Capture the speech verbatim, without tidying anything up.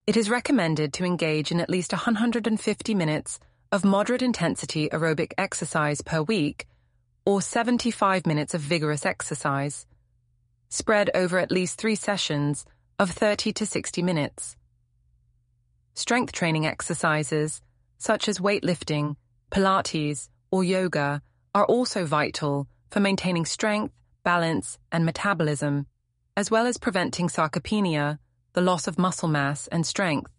It is recommended to engage in at least one hundred fifty minutes of moderate-intensity aerobic exercise per week or seventy-five minutes of vigorous exercise, spread over at least three sessions of thirty to sixty minutes. Strength training exercises, such as weightlifting, Pilates, or yoga, are also vital for maintaining strength, balance, and metabolism, as well as preventing sarcopenia, the loss of muscle mass and strength.